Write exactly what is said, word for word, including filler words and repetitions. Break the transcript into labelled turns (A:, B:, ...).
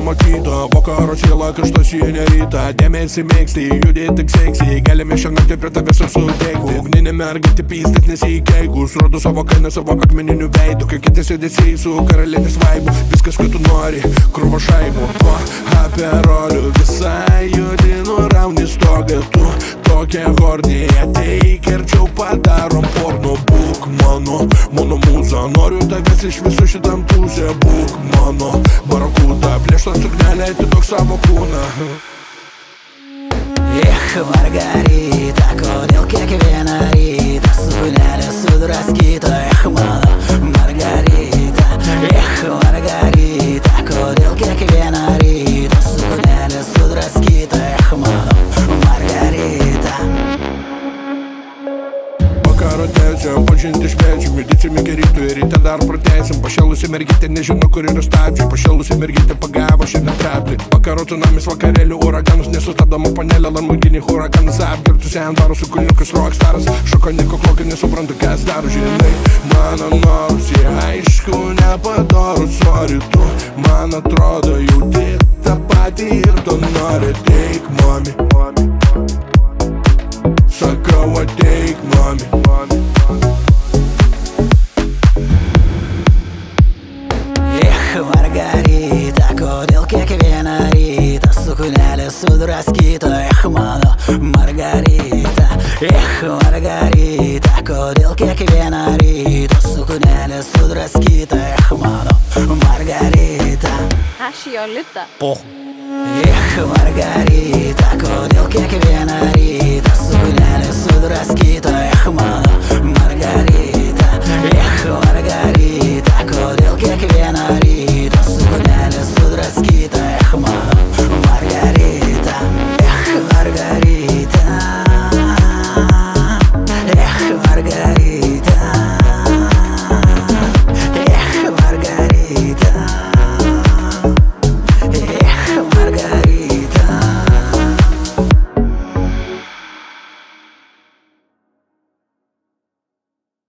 A: nematyta, vakaro siela kažkas jie neryta. Dėmesį mėgsti, judėti tik seksy, galime šiandien prie tavęs ir suteikti. Ugninė mergaitė pystis nesikeikus, rodo savo kainą savo akmeniniu veidu, kai kiti sėdėsiai su karalienės vaibu. Viskas, ko tu nori, krūva šaibų. Po aperoliu visai judi, nurauni stogą tu. Tokia hornė, ateik arčiau padarom porno. Būk mano, mano mūza, noriu tavęs iš visų šitam tūzė. Būk mano barakuda, plėšta suknelė, atiduok savo kūną.
B: Ech, Margarita, kodėl kiekvieną rytą suknelė sudraskyta. Ech, mano Margarita, ech, Margarita, kodėl kiekvieną rytą suknelė sudraskyta. Ech, mano Margarita.
A: Vakaro tęsiam, pažinti švečiam, judėsim iki rytų ir ryte dar pratęsim. Pašėlusi mergytė nežino, kur yra stabdžiai, pašėlusi mergytė pagavo šiandien traplį. Vakaro tsunamis, vakarėlių uraganus, nesustabdoma panelė, Lamborghini huraganas, apgirtusi ant baro su kulniukas rockstaras. Šoko niko klokį, nesuprantu, kas daro, žinai. Mano nors, jie aišku, nepadaro, sorry tu. Man atrodo, jauti tą patį ir tu nori. Ateik, mami, sakau, ateik, mami.
B: Ech, Margarita, kodėl kiekvieną rytą suknelė sudraskyta. Ech, mano Margarita, ech, Margarita, kodėl kiekvieną rytą suknelė sudraskyta. Ech, mano Margarita.
C: Aš Jolita.
B: Ech, Margarita, kodėl kiekvieną rytą